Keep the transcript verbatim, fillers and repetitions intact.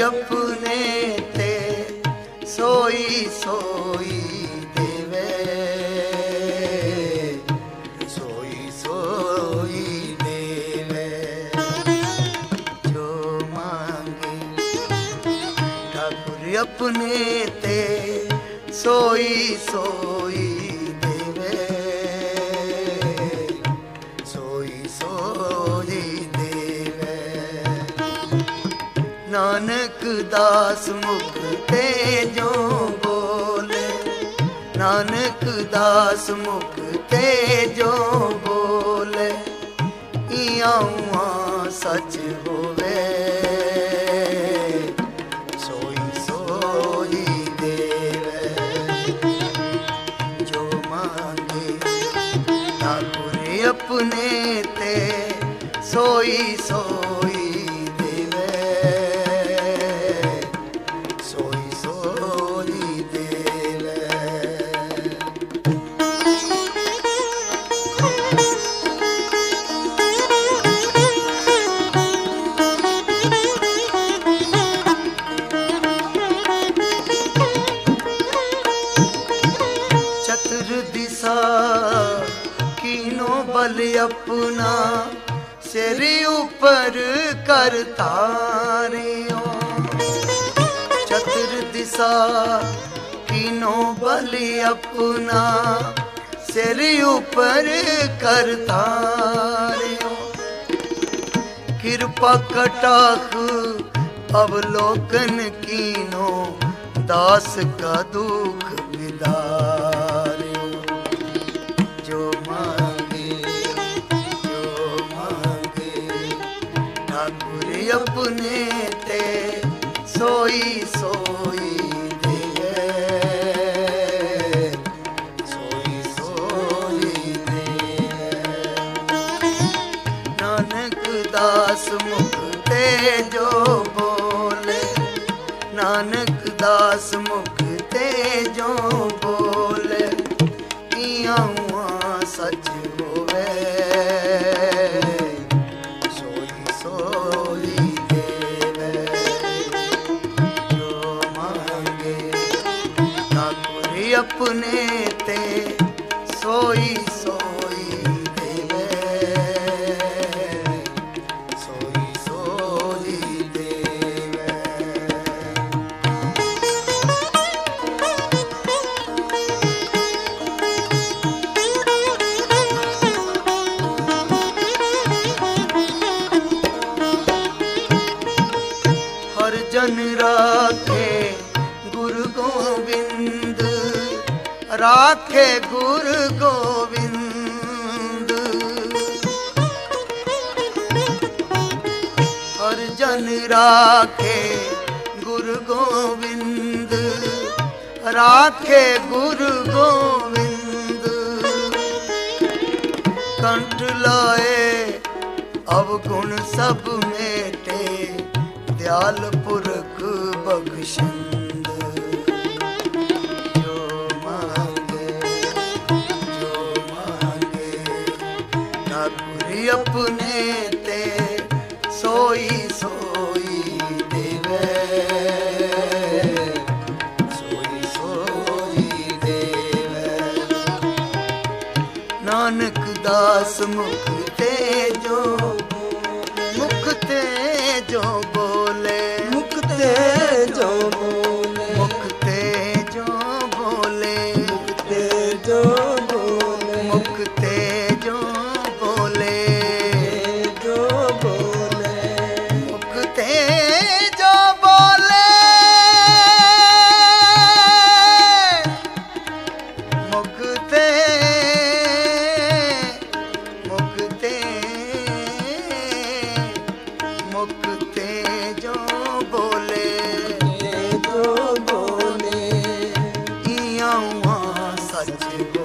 अपने ते सोई सोई देवे, सोई सोई देवे। जो मांगे ठाकुर अपने ते सोई सोई देवे, सोई सोई देवे। नानक दास मुख ते जो बोले, नानक दास मुख ते जो बोले, इया उआ सच होवे, सोई सोई देवे। जो मांगे ठाकुर अपने ते सोई सोई देवे, सोई सोई देवे। चतुर दिशा कीनो बल अपना, सिर ऊपर करता रियो। चतुर दिशा कीनो बल अपना, सिर ऊपर करता रियो। कृपा कटाख अवलोकन कीनो, दास का दुख विदारियो। जो मांगे जो मांगे ठाकुर अपने ते सोई सोई देवे, सोई सोई देवे। नानक दास मुख ते जो बोले, नानक दास मुख ते जो बोले, इया उआ सच होवे, सोई सोई देवे। जो मांगे ठाकुर अपने ते सोई सोई देवे, सोई सोई देवे। हर जन राखे गुरु गोविंद, राखे गुरु गोविंद। हर जन राखे गुरु गोविंद, राखे गुरु गोविंद। कंठ लाए अवगुण सब मेटे, दयाल पुरख बख्शिंद। जो मांगे जो मांगे ठाकुर अपने ते सोई सोई देवे, सोई सोई देवे। नानक दास मुख ते जो मुख ते जो बोले, मुख ते जो बोले, मुख ते जो बोले, मुख ते जो बोले, मुख ते जो बोले, जो बोले, मुख ते जो बोले, मुख ते मुख ते मुख ते जो बोले, जो बोले, इया उआ सच